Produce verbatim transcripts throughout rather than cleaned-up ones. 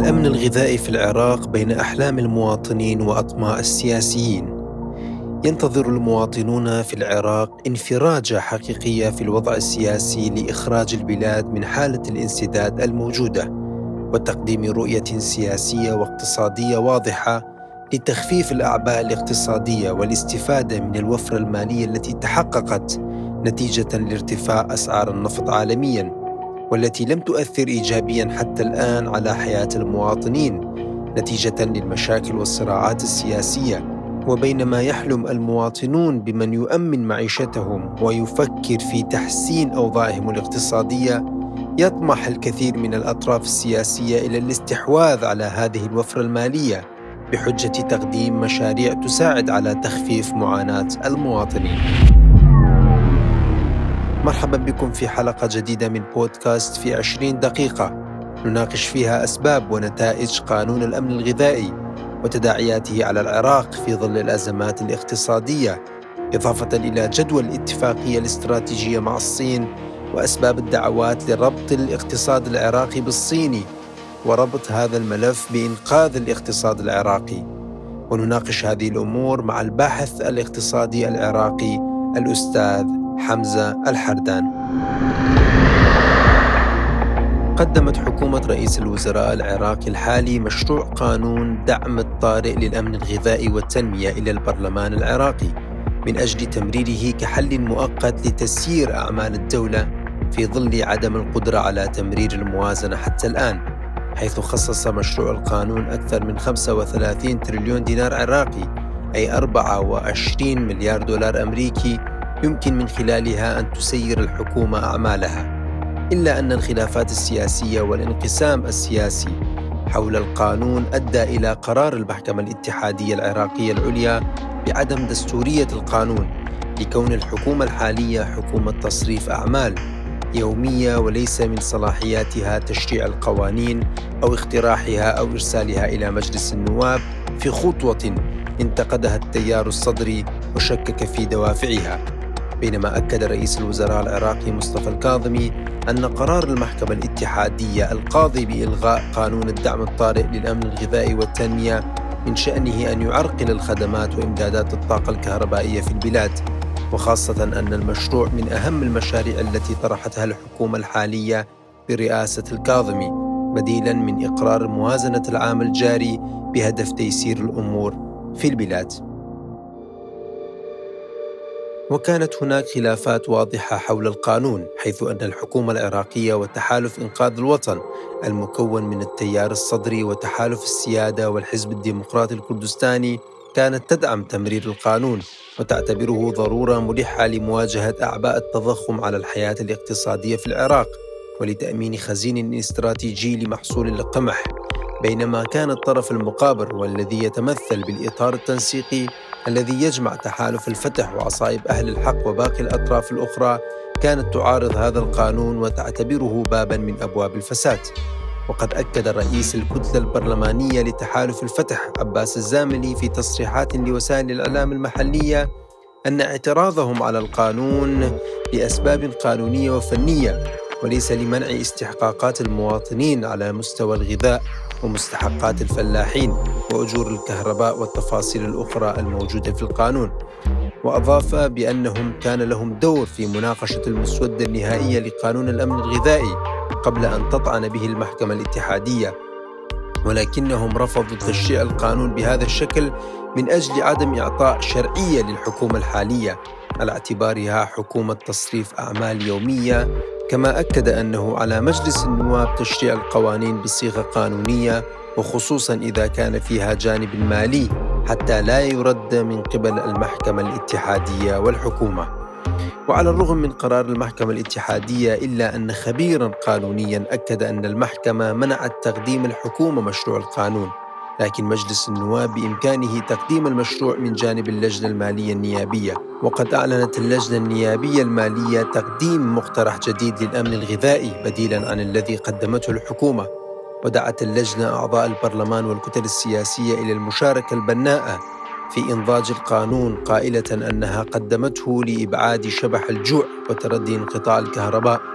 الأمن الغذائي في العراق بين أحلام المواطنين وأطماع السياسيين. ينتظر المواطنون في العراق انفراجة حقيقية في الوضع السياسي لإخراج البلاد من حالة الانسداد الموجودة، وتقديم رؤية سياسية واقتصادية واضحة لتخفيف الأعباء الاقتصادية والاستفادة من الوفرة المالية التي تحققت نتيجة لارتفاع أسعار النفط عالمياً، والتي لم تؤثر إيجابياً حتى الآن على حياة المواطنين نتيجة للمشاكل والصراعات السياسية. وبينما يحلم المواطنون بمن يؤمن معيشتهم ويفكر في تحسين أوضاعهم الاقتصادية، يطمح الكثير من الأطراف السياسية إلى الاستحواذ على هذه الوفرة المالية بحجة تقديم مشاريع تساعد على تخفيف معاناة المواطنين. مرحبا بكم في حلقة جديدة من بودكاست في عشرين دقيقة، نناقش فيها أسباب ونتائج قانون الأمن الغذائي وتداعياته على العراق في ظل الأزمات الاقتصادية، إضافة إلى جدوى الاتفاقية الاستراتيجية مع الصين وأسباب الدعوات لربط الاقتصاد العراقي بالصيني وربط هذا الملف بإنقاذ الاقتصاد العراقي. ونناقش هذه الأمور مع الباحث الاقتصادي العراقي الأستاذ حمزة الحردان. قدمت حكومة رئيس الوزراء العراقي الحالي مشروع قانون دعم الطارئ للأمن الغذائي والتنمية إلى البرلمان العراقي من أجل تمريره كحل مؤقت لتسيير أعمال الدولة في ظل عدم القدرة على تمرير الموازنة حتى الآن، حيث خصص مشروع القانون أكثر من خمسة وثلاثين تريليون دينار عراقي، أي أربعة وعشرين مليار دولار أمريكي، يمكن من خلالها أن تسير الحكومة أعمالها. إلا أن الخلافات السياسية والانقسام السياسي حول القانون أدى إلى قرار المحكمة الاتحادية العراقية العليا بعدم دستورية القانون، لكون الحكومة الحالية حكومة تصريف أعمال يومية وليس من صلاحياتها تشريع القوانين أو اقتراحها أو إرسالها إلى مجلس النواب، في خطوة انتقدها التيار الصدري وشكك في دوافعها. بينما أكد رئيس الوزراء العراقي مصطفى الكاظمي أن قرار المحكمة الاتحادية القاضي بإلغاء قانون الدعم الطارئ للأمن الغذائي والتنمية من شأنه أن يعرقل الخدمات وإمدادات الطاقة الكهربائية في البلاد، وخاصة أن المشروع من أهم المشاريع التي طرحتها الحكومة الحالية برئاسة الكاظمي، بديلاً من إقرار موازنة العام الجاري بهدف تيسير الأمور في البلاد. وكانت هناك خلافات واضحة حول القانون، حيث أن الحكومة العراقية وتحالف إنقاذ الوطن المكون من التيار الصدري وتحالف السيادة والحزب الديمقراطي الكردستاني كانت تدعم تمرير القانون وتعتبره ضرورة ملحة لمواجهة أعباء التضخم على الحياة الاقتصادية في العراق ولتأمين خزين استراتيجي لمحصول القمح. بينما كان الطرف المقابل والذي يتمثل بالإطار التنسيقي الذي يجمع تحالف الفتح وعصائب أهل الحق وباقي الأطراف الأخرى كانت تعارض هذا القانون وتعتبره باباً من أبواب الفساد. وقد أكد رئيس الكتلة البرلمانية لتحالف الفتح عباس الزاملي في تصريحات لوسائل الإعلام المحلية أن اعتراضهم على القانون لأسباب قانونية وفنية وليس لمنع استحقاقات المواطنين على مستوى الغذاء ومستحقات الفلاحين وأجور الكهرباء والتفاصيل الأخرى الموجودة في القانون. وأضاف بأنهم كان لهم دور في مناقشة المسودة النهائية لقانون الأمن الغذائي قبل أن تطعن به المحكمة الاتحادية، ولكنهم رفضوا تشريع القانون بهذا الشكل من أجل عدم إعطاء شرعية للحكومة الحالية على اعتبارها حكومة تصريف أعمال يومية. كما أكد أنه على مجلس النواب تشريع القوانين بصيغة قانونية، وخصوصاً إذا كان فيها جانب مالي، حتى لا يرد من قبل المحكمة الاتحادية والحكومة. وعلى الرغم من قرار المحكمة الاتحادية، إلا أن خبيراً قانونياً أكد أن المحكمة منعت تقديم الحكومة مشروع القانون، لكن مجلس النواب بإمكانه تقديم المشروع من جانب اللجنة المالية النيابية. وقد أعلنت اللجنة النيابية المالية تقديم مقترح جديد للأمن الغذائي بديلاً عن الذي قدمته الحكومة. ودعت اللجنة أعضاء البرلمان والكتل السياسية إلى المشاركة البناءة في إنضاج القانون، قائلة أنها قدمته لإبعاد شبح الجوع وتردي انقطاع الكهرباء.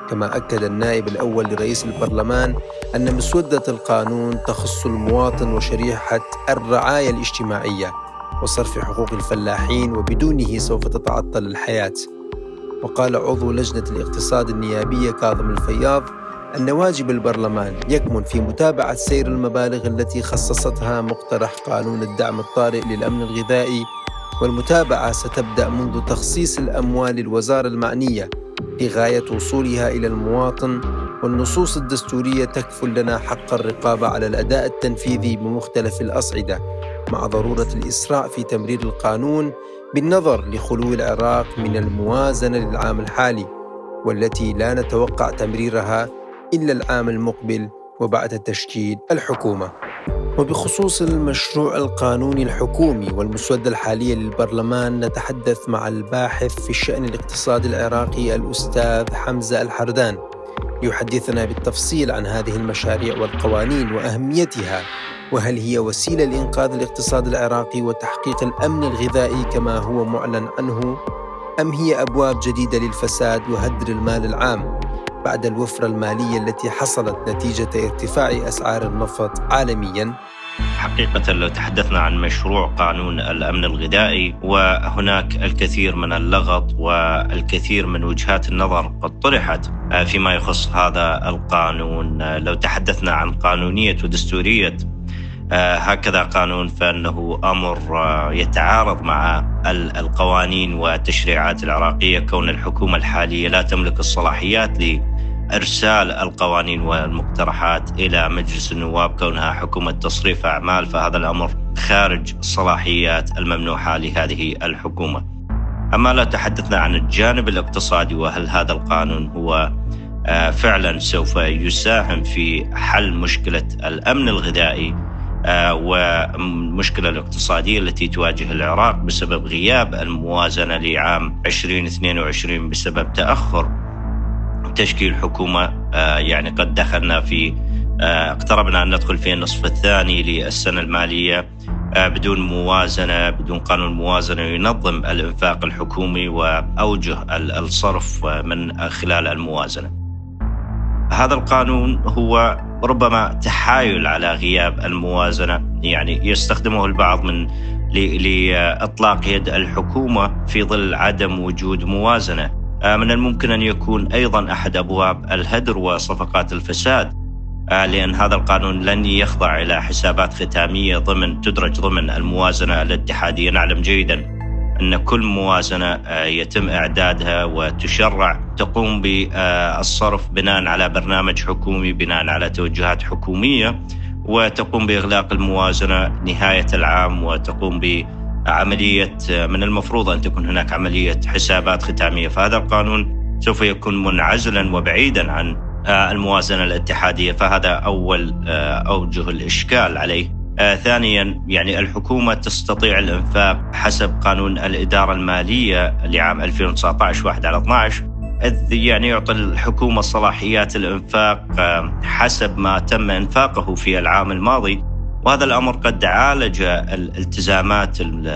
كما أكد النائب الأول لرئيس البرلمان أن مسودة القانون تخص المواطن وشريحة الرعاية الاجتماعية وصرف حقوق الفلاحين، وبدونه سوف تتعطل الحياة. وقال عضو لجنة الاقتصاد النيابية كاظم الفياض أن واجب البرلمان يكمن في متابعة سير المبالغ التي خصصتها مقترح قانون الدعم الطارئ للأمن الغذائي، والمتابعة ستبدأ منذ تخصيص الأموال للوزارة المعنية لغاية وصولها إلى المواطن، والنصوص الدستورية تكفل لنا حق الرقابة على الأداء التنفيذي بمختلف الأصعدة، مع ضرورة الإسراع في تمرير القانون بالنظر لخلو العراق من الموازنة للعام الحالي، والتي لا نتوقع تمريرها إلا العام المقبل وبعد تشكيل الحكومة. وبخصوص المشروع القانوني الحكومي والمسودة الحالية للبرلمان، نتحدث مع الباحث في الشأن الاقتصادي العراقي الأستاذ حمزة الحردان ليحدثنا بالتفصيل عن هذه المشاريع والقوانين وأهميتها، وهل هي وسيلة لإنقاذ الاقتصاد العراقي وتحقيق الأمن الغذائي كما هو معلن عنه، أم هي أبواب جديدة للفساد وهدر المال العام بعد الوفرة المالية التي حصلت نتيجة ارتفاع أسعار النفط عالمياً؟ حقيقة لو تحدثنا عن مشروع قانون الأمن الغذائي، وهناك الكثير من اللغط والكثير من وجهات النظر قد طرحت فيما يخص هذا القانون. لو تحدثنا عن قانونية ودستورية هكذا قانون، فإنه أمر يتعارض مع القوانين والتشريعات العراقية، كون الحكومة الحالية لا تملك الصلاحيات لإرسال القوانين والمقترحات إلى مجلس النواب، كونها حكومة تصريف أعمال، فهذا الأمر خارج الصلاحيات الممنوحة لهذه الحكومة. أما لو تحدثنا عن الجانب الاقتصادي، وهل هذا القانون هو فعلا سوف يساهم في حل مشكلة الأمن الغذائي والمشكلة الاقتصادية التي تواجه العراق بسبب غياب الموازنة لعام عشرين اثنين وعشرين بسبب تأخر تشكيل حكومة. يعني قد دخلنا في اقتربنا أن ندخل في النصف الثاني للسنة المالية بدون موازنة، بدون قانون موازنة ينظم الإنفاق الحكومي وأوجه الصرف من خلال الموازنة. هذا القانون هو ربما تحايل على غياب الموازنة، يعني يستخدمه البعض من لإطلاق يد الحكومة في ظل عدم وجود موازنة. من الممكن أن يكون أيضا أحد أبواب الهدر وصفقات الفساد، لأن هذا القانون لن يخضع إلى حسابات ختامية ضمن تدرج ضمن الموازنة الاتحادية. نعلم جيدا أن كل موازنة يتم إعدادها وتشرع تقوم بالصرف بناء على برنامج حكومي، بناء على توجهات حكومية، وتقوم بإغلاق الموازنة نهاية العام، وتقوم بعملية من المفروض أن تكون هناك عملية حسابات ختامية. فهذا القانون سوف يكون منعزلا وبعيدا عن الموازنة الاتحادية، فهذا أول أوجه الإشكال عليه. آه ثانيا، يعني الحكومة تستطيع الإنفاق حسب قانون الإدارة المالية لعام ألفين وتسعة عشر واحد على اثنا عشر، إذ يعني يعطي الحكومة صلاحيات الإنفاق آه حسب ما تم إنفاقه في العام الماضي. وهذا الأمر قد عالج الالتزامات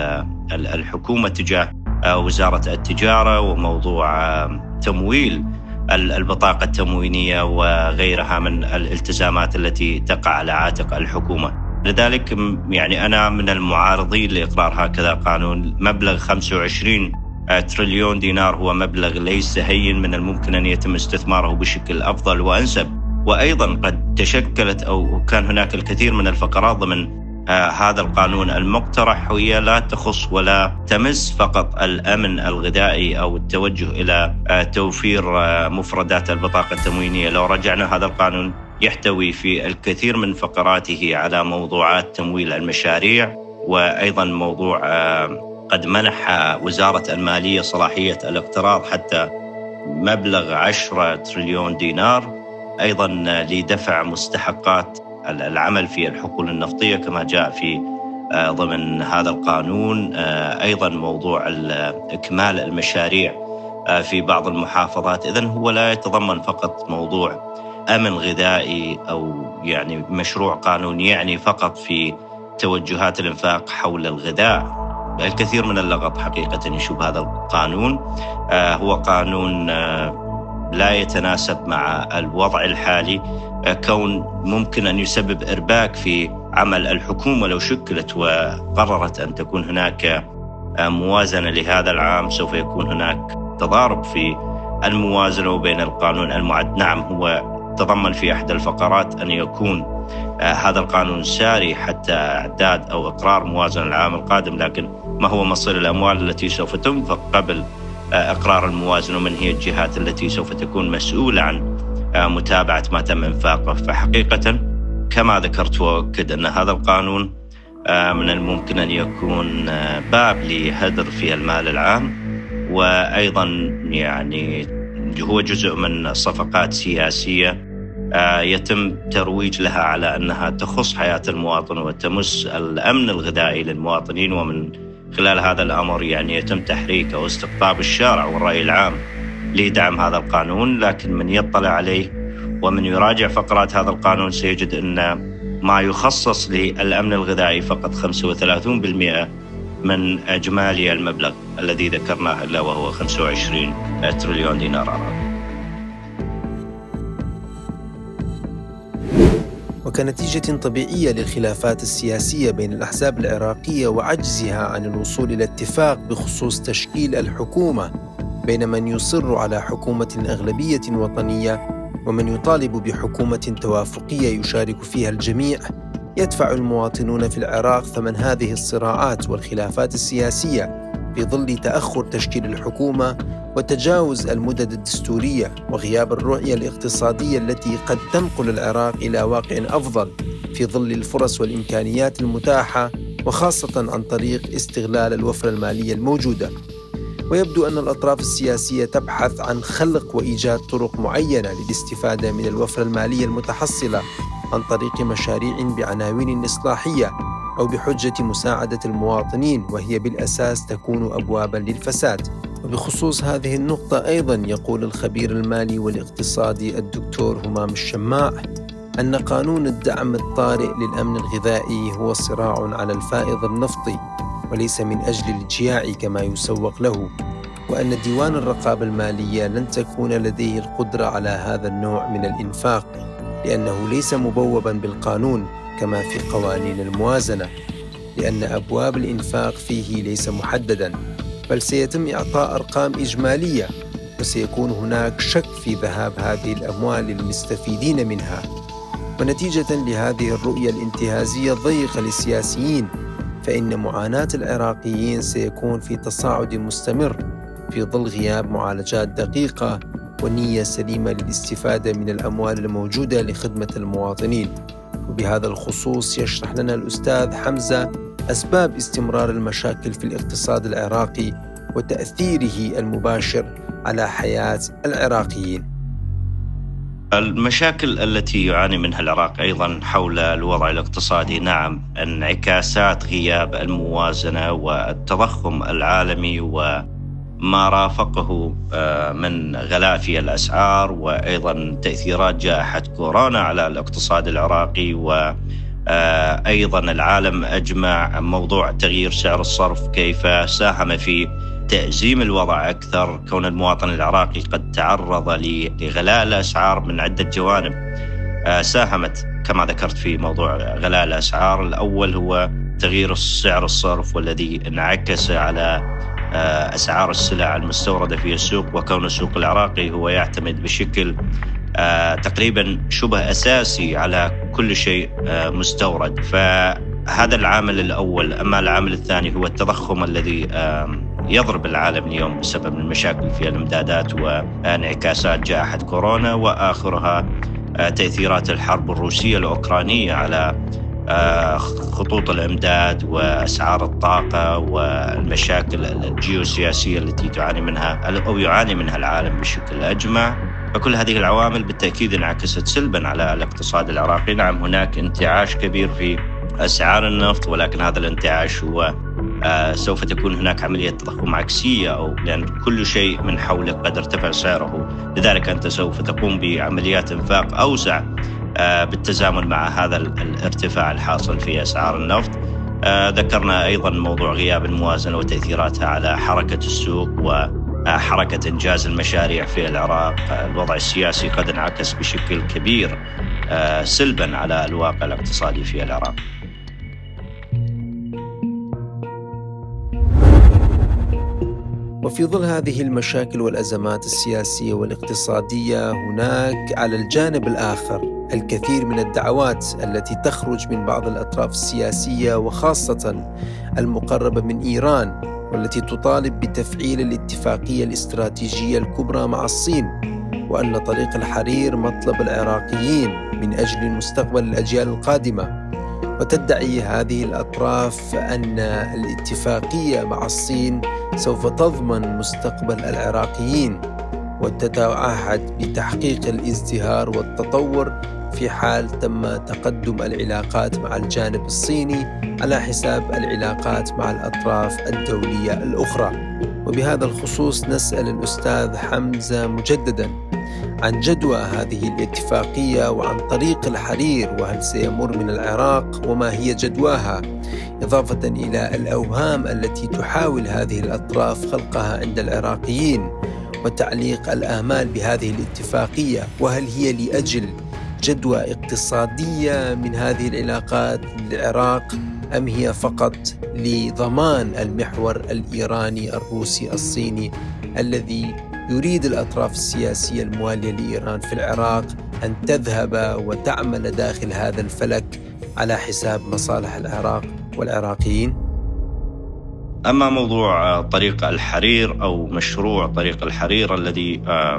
الحكومة تجاه آه وزارة التجارة وموضوع آه تمويل البطاقة التموينية وغيرها من الالتزامات التي تقع على عاتق الحكومة. لذلك يعني أنا من المعارضين لإقرار هكذا قانون. مبلغ خمسة وعشرين تريليون دينار هو مبلغ ليس هين، من الممكن أن يتم استثماره بشكل أفضل وأنسب. وأيضا قد تشكلت أو كان هناك الكثير من الفقرات ضمن آه هذا القانون المقترح وهي لا تخص ولا تمس فقط الأمن الغذائي أو التوجه إلى آه توفير آه مفردات البطاقة التموينية. لو رجعنا هذا القانون يحتوي في الكثير من فقراته على موضوعات تمويل المشاريع، وأيضا موضوع آه قد منح وزارة المالية صلاحية الاقتراض حتى مبلغ عشرة تريليون دينار، أيضا لدفع مستحقات العمل في الحقول النفطية كما جاء في ضمن هذا القانون. أيضا موضوع إكمال المشاريع في بعض المحافظات. إذن هو لا يتضمن فقط موضوع أمن غذائي أو يعني مشروع قانون يعني فقط في توجهات الإنفاق حول الغذاء. الكثير من اللغط حقيقة يشوب هذا القانون. هو قانون لا يتناسب مع الوضع الحالي، كون ممكن أن يسبب إرباك في عمل الحكومة لو شكلت وقررت أن تكون هناك موازنة لهذا العام. سوف يكون هناك تضارب في الموازنة وبين القانون المعد. نعم، هو تضمن في أحد الفقرات أن يكون هذا القانون ساري حتى إعداد أو إقرار موازنة العام القادم، لكن ما هو مصير الأموال التي سوف تنفق قبل إقرار الموازنة، ومن هي الجهات التي سوف تكون مسؤولة عن متابعة ما تم إنفاقه؟ فحقيقة كما ذكرت وأكد أن هذا القانون من الممكن أن يكون باب لهدر في المال العام، وأيضا يعني هو جزء من صفقات سياسية يتم ترويج لها على أنها تخص حياة المواطن وتمس الأمن الغذائي للمواطنين، ومن خلال هذا الأمر يعني يتم تحريك أو استقطاب الشارع والرأي العام لدعم هذا القانون. لكن من يطلع عليه ومن يراجع فقرات هذا القانون سيجد أن ما يخصص للأمن الغذائي فقط خمسة وثلاثين بالمئة من إجمالي المبلغ الذي ذكرناه، إلا وهو خمسة وعشرين تريليون دينار عراقي. وكنتيجة طبيعية للخلافات السياسية بين الأحزاب العراقية وعجزها عن الوصول إلى اتفاق بخصوص تشكيل الحكومة بين من يصر على حكومة أغلبية وطنية ومن يطالب بحكومة توافقية يشارك فيها الجميع، يدفع المواطنون في العراق ثمن هذه الصراعات والخلافات السياسية في ظل تأخر تشكيل الحكومة وتجاوز المدد الدستورية وغياب الرؤية الاقتصادية التي قد تنقل العراق إلى واقع أفضل في ظل الفرص والإمكانيات المتاحة، وخاصة عن طريق استغلال الوفرة المالية الموجودة. ويبدو أن الأطراف السياسية تبحث عن خلق وإيجاد طرق معينة للاستفادة من الوفرة المالية المتحصلة عن طريق مشاريع بعناوين إصلاحية أو بحجة مساعدة المواطنين، وهي بالأساس تكون أبواباً للفساد. وبخصوص هذه النقطة أيضاً يقول الخبير المالي والاقتصادي الدكتور همام الشماع أن قانون الدعم الطارئ للأمن الغذائي هو صراع على الفائض النفطي وليس من أجل الجياع كما يسوق له، وأن ديوان الرقابة المالية لن تكون لديه القدرة على هذا النوع من الإنفاق لأنه ليس مبوباً بالقانون كما في قوانين الموازنة، لأن أبواب الإنفاق فيه ليس محدداً، بل سيتم إعطاء أرقام إجمالية، وسيكون هناك شك في ذهاب هذه الأموال للمستفيدين منها. ونتيجة لهذه الرؤية الانتهازية الضيقة للسياسيين، فإن معاناة العراقيين سيكون في تصاعد مستمر في ظل غياب معالجات دقيقة ونية سليمة للاستفادة من الأموال الموجودة لخدمة المواطنين. وبهذا الخصوص يشرح لنا الأستاذ حمزة أسباب استمرار المشاكل في الاقتصاد العراقي وتأثيره المباشر على حياة العراقيين. المشاكل التي يعاني منها العراق أيضا حول الوضع الاقتصادي، نعم، انعكاسات غياب الموازنة والتضخم العالمي وما رافقه من غلاء في الأسعار، وأيضا تأثيرات جائحة كورونا على الاقتصاد العراقي، وأيضا العالم أجمع موضوع تغيير سعر الصرف كيف ساهم في تأزيم الوضع أكثر، كون المواطن العراقي قد تعرض لغلاء الأسعار من عدة جوانب ساهمت كما ذكرت في موضوع غلاء الأسعار. الأول هو تغيير سعر الصرف والذي انعكس على أسعار السلع المستوردة في السوق، وكون السوق العراقي هو يعتمد بشكل تقريبا شبه أساسي على كل شيء مستورد، فهذا العامل الأول. أما العامل الثاني هو التضخم الذي يضرب العالم اليوم بسبب المشاكل في الإمدادات وانعكاسات جائحة كورونا، وآخرها تأثيرات الحرب الروسية الأوكرانية على خطوط الإمداد وأسعار الطاقة والمشاكل الجيوسياسية التي تعاني منها أو يعاني منها العالم بشكل أجمع. فكل هذه العوامل بالتأكيد انعكست سلبا على الاقتصاد العراقي. نعم، هناك انتعاش كبير في أسعار النفط، ولكن هذا الانتعاش هو آه سوف تكون هناك عملية تضخم عكسية، أو لأن كل شيء من حولك قد ارتفع سعره، لذلك أنت سوف تقوم بعمليات إنفاق أوسع آه بالتزامن مع هذا الارتفاع الحاصل في أسعار النفط. آه ذكرنا أيضا موضوع غياب الموازنة وتأثيراتها على حركة السوق حركة إنجاز المشاريع في العراق. الوضع السياسي قد انعكس بشكل كبير سلبا على الواقع الاقتصادي في العراق. وفي ظل هذه المشاكل والأزمات السياسية والاقتصادية، هناك على الجانب الآخر الكثير من الدعوات التي تخرج من بعض الأطراف السياسية وخاصة المقربة من إيران، والتي تطالب بتفعيل الاتفاقية الاستراتيجية الكبرى مع الصين، وأن طريق الحرير مطلب العراقيين من أجل مستقبل الأجيال القادمة. وتدعي هذه الأطراف أن الاتفاقية مع الصين سوف تضمن مستقبل العراقيين، وتتعهد بتحقيق الازدهار والتطور في حال تم تقدم العلاقات مع الجانب الصيني على حساب العلاقات مع الأطراف الدولية الأخرى. وبهذا الخصوص نسأل الأستاذ حمزة مجدداً عن جدوى هذه الاتفاقية وعن طريق الحرير، وهل سيمر من العراق وما هي جدواها، إضافة إلى الأوهام التي تحاول هذه الأطراف خلقها عند العراقيين، وتعليق الآمال بهذه الاتفاقية، وهل هي لأجل جدوى اقتصادية من هذه العلاقات للعراق أم هي فقط لضمان المحور الإيراني الروسي الصيني الذي يريد الأطراف السياسية الموالية لإيران في العراق أن تذهب وتعمل داخل هذا الفلك على حساب مصالح العراق والعراقيين؟ أما موضوع طريق الحرير أو مشروع طريق الحرير الذي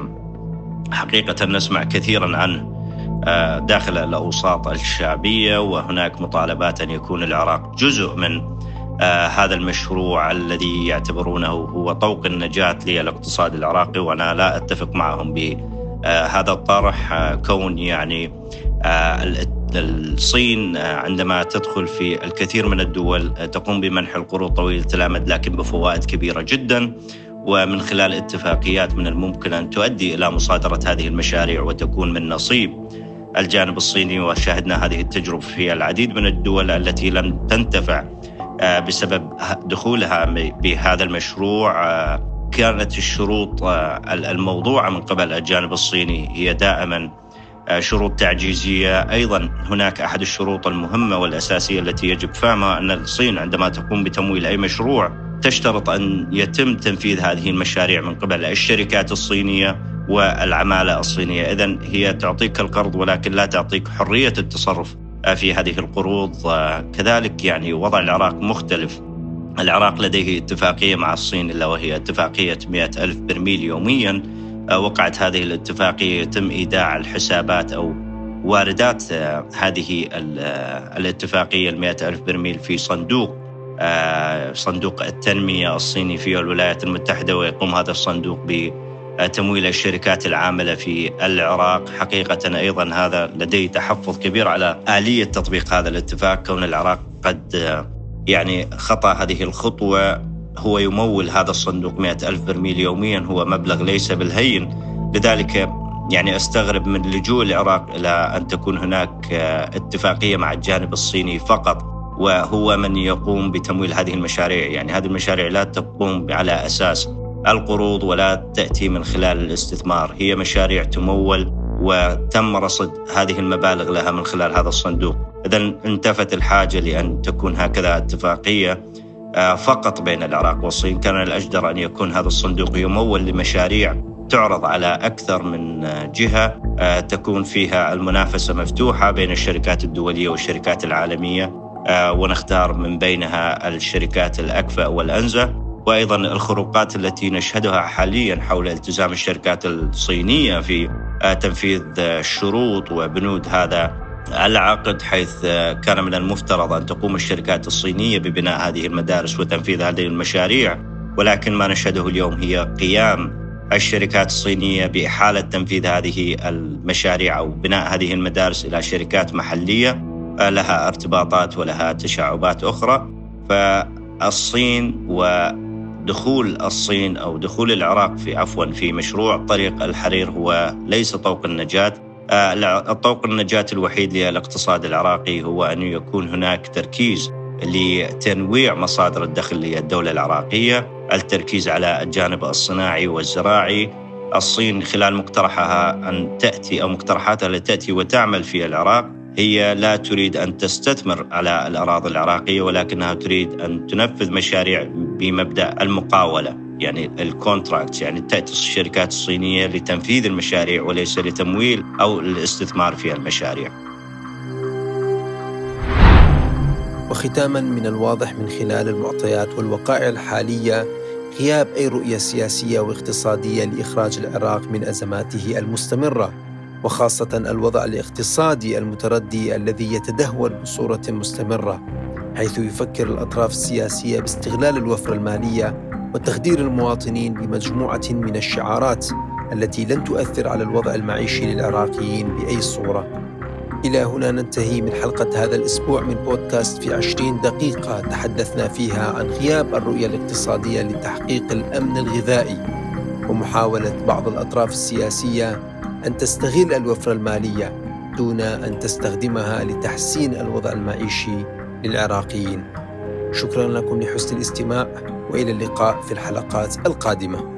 حقيقة نسمع كثيرا عنه داخل الأوساط الشعبية، وهناك مطالبات أن يكون العراق جزء من آه هذا المشروع الذي يعتبرونه هو طوق النجاة للاقتصاد العراقي، وأنا لا أتفق معهم بهذا الطرح. آه كون يعني آه الصين آه عندما تدخل في الكثير من الدول آه تقوم بمنح القروض طويلة الأمد لكن بفوائد كبيرة جدا، ومن خلال اتفاقيات من الممكن أن تؤدي إلى مصادرة هذه المشاريع وتكون من نصيب الجانب الصيني. وشاهدنا هذه التجربة في العديد من الدول التي لم تنتفع بسبب دخولها بهذا المشروع. كانت الشروط الموضوعة من قبل الجانب الصيني هي دائما شروط تعجيزية. أيضا هناك أحد الشروط المهمة والأساسية التي يجب فهمها أن الصين عندما تقوم بتمويل أي مشروع تشترط أن يتم تنفيذ هذه المشاريع من قبل الشركات الصينية والعمالة الصينية. إذن هي تعطيك القرض ولكن لا تعطيك حرية التصرف في هذه القروض. كذلك يعني وضع العراق مختلف. العراق لديه اتفاقية مع الصين إلا وهي اتفاقية مئة ألف برميل يوميا. وقعت هذه الاتفاقية يتم إيداع الحسابات أو واردات هذه الاتفاقية المئة ألف برميل في صندوق صندوق التنمية الصيني في الولايات المتحدة، ويقوم هذا الصندوق بتمويل الشركات العاملة في العراق. حقيقة أيضا هذا لديه تحفظ كبير على آلية تطبيق هذا الاتفاق، كون العراق قد يعني خطأ هذه الخطوة. هو يمول هذا الصندوق مئة ألف برميل يوميا، هو مبلغ ليس بالهين. لذلك يعني أستغرب من لجوء العراق إلى أن تكون هناك اتفاقية مع الجانب الصيني فقط، وهو من يقوم بتمويل هذه المشاريع. يعني هذه المشاريع لا تقوم على أساس القروض ولا تأتي من خلال الاستثمار، هي مشاريع تمول وتم رصد هذه المبالغ لها من خلال هذا الصندوق. إذن انتفت الحاجة لأن تكون هكذا اتفاقية فقط بين العراق والصين. كان الأجدر أن يكون هذا الصندوق يمول لمشاريع تعرض على أكثر من جهة، تكون فيها المنافسة مفتوحة بين الشركات الدولية والشركات العالمية، ونختار من بينها الشركات الأكفأ والأنزه. وأيضا الخروقات التي نشهدها حاليا حول التزام الشركات الصينية في تنفيذ الشروط وبنود هذا العقد، حيث كان من المفترض أن تقوم الشركات الصينية ببناء هذه المدارس وتنفيذ هذه المشاريع، ولكن ما نشهده اليوم هي قيام الشركات الصينية بإحالة تنفيذ هذه المشاريع أو بناء هذه المدارس إلى شركات محلية لها ارتباطات ولها تشعبات أخرى. فالصين ودخول الصين أو دخول العراق في عفوا في مشروع طريق الحرير هو ليس طوق النجاة. الطوق النجاة الوحيد للاقتصاد العراقي هو أن يكون هناك تركيز لتنويع مصادر الدخل للدولة العراقية، التركيز على الجانب الصناعي والزراعي. الصين خلال مقترحها أن تأتي أو مقترحاتها التي تأتي وتعمل في العراق، هي لا تريد أن تستثمر على الأراضي العراقية، ولكنها تريد أن تنفذ مشاريع بمبدأ المقاولة، يعني الكونتراكت، يعني تأتي الشركات الصينية لتنفيذ المشاريع وليس لتمويل أو الاستثمار في المشاريع. وختاما، من الواضح من خلال المعطيات والوقائع الحالية غياب أي رؤية سياسية واقتصادية لإخراج العراق من أزماته المستمرة، وخاصة الوضع الاقتصادي المتردي الذي يتدهور بصورة مستمرة، حيث يفكر الأطراف السياسية باستغلال الوفرة المالية وتخدير المواطنين بمجموعة من الشعارات التي لن تؤثر على الوضع المعيشي للعراقيين بأي صورة. إلى هنا ننتهي من حلقة هذا الأسبوع من بودكاست في عشرين دقيقة، تحدثنا فيها عن غياب الرؤية الاقتصادية لتحقيق الأمن الغذائي، ومحاولة بعض الأطراف السياسية أن تستغل الوفرة المالية دون أن تستخدمها لتحسين الوضع المعيشي للعراقيين. شكرا لكم لحسن الاستماع، وإلى اللقاء في الحلقات القادمة.